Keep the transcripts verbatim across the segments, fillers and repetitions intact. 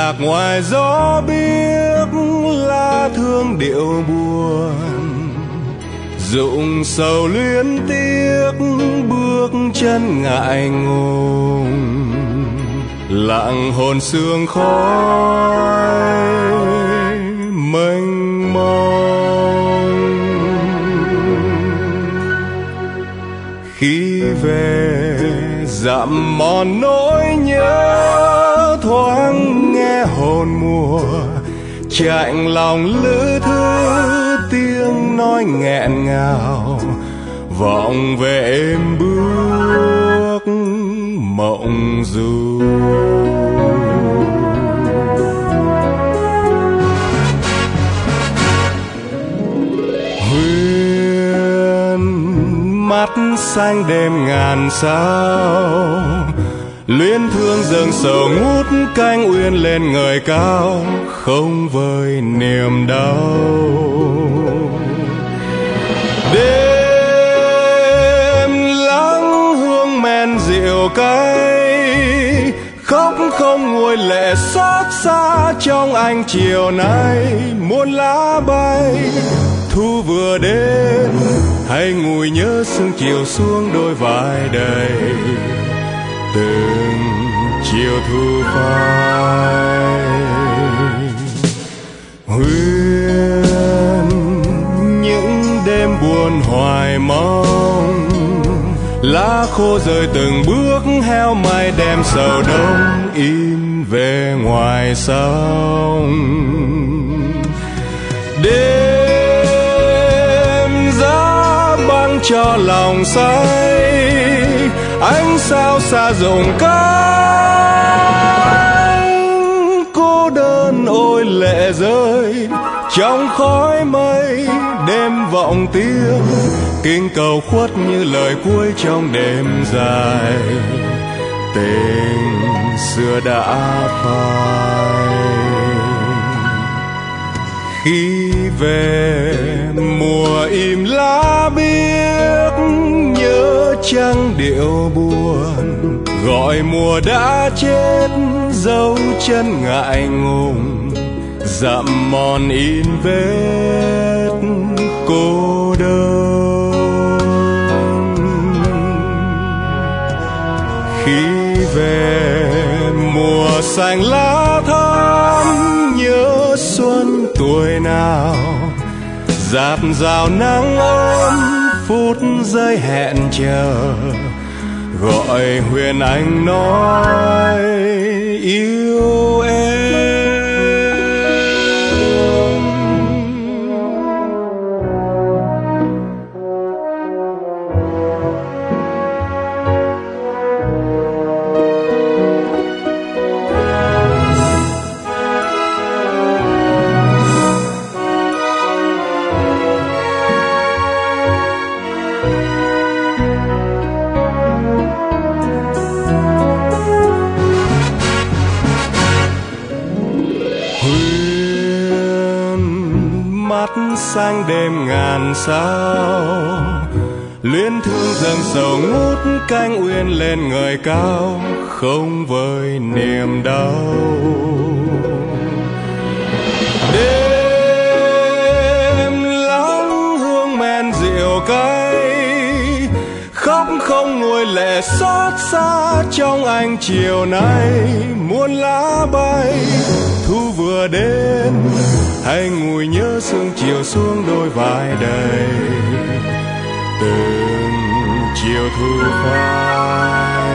lạc ngoài gió biếc, lá thương điệu buồn, rụng sầu luyến tiếc, bước chân ngại ngùng, lặng hồn sương khói mênh mông. Khi về dặm mòn nỗi nhớ, thoáng nghe hồn mùa chạnh lòng lữ thư, tiếng nói nghẹn ngào vọng về êm bước mộng du. Huyền mắt xanh đêm ngàn sao, luyến thương dâng sầu ngút cánh uyên lên ngời cao, không vơi niềm đau. Đêm lắng hương men rượu cay, khóc không nguôi lệ xót xa trong ánh chiều nay. Muôn lá bay thu vừa đến, hay ngùi nhớ sương chiều xuống đôi vai đầy, từng chiều thu phai. Huyền những đêm buồn hoài mong, lá khô rơi từng bước heo may đem sầu đông in về ngoài sông. Đêm giá băng cho lòng say, ánh sao xa rụng cánh, cô đơn ôi lệ rơi trong khói mây. Đêm vọng tiếng kinh cầu khuất như lời cuối trong đêm dài, tình xưa đã phai. Khi về mùa im lá biếc, nhớ trăng điệu buồn, gọi mùa đã chết dấu chân ngại ngùng, dặm mòn in vết cô đơn. Khi về mùa xanh lá thắm, nhớ xuân tuổi nào, dạt dào nắng ấm phút giây hẹn chờ, gọi Huyền Anh nói yêu em. Xanh đêm ngàn sao, luyến thương dâng sầu ngút cánh uyên lên ngời cao, không vơi niềm đau. Đêm lắng hương men rượu cay, khóc không nguôi lệ xót xa trong ánh chiều nay. Muôn lá bay thu vừa đến, hay ngùi nhớ sương chiều xuống đôi vai đầy, từng chiều thu phai.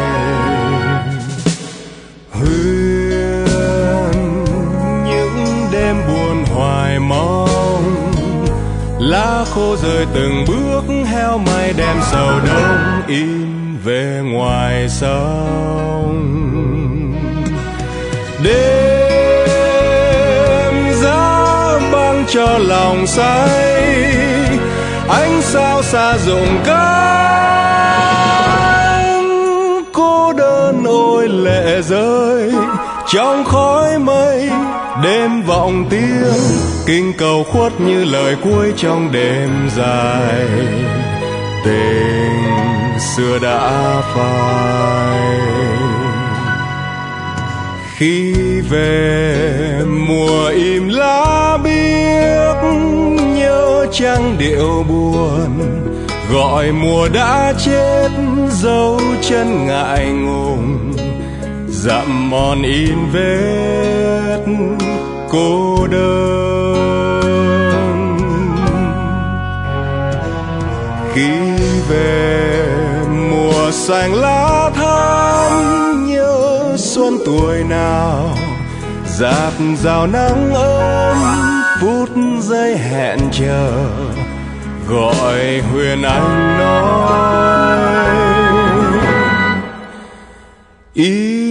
Huyền những đêm buồn hoài mong, lá khô rơi từng bước heo may đem sầu đông in về ngoài sông. Đêm giá băng cho lòng say, ánh sao xa rụng cánh, cô đơn ôi lệ rơi trong khói mây. Đêm vọng tiếng kinh cầu khuất như lời cuối trong đêm dài, tình xưa đã phai. Khi về mùa im lá biếc, nhớ trăng điệu buồn, gọi mùa đã chết dấu chân ngại ngùng, dặm mòn in vết cô đơn. Khi về mùa xanh lá thắm, nhớ xuân tuổi nào dạt rào nắng ấm, phút giây hẹn chờ gọi Huyền Anh nói. Ý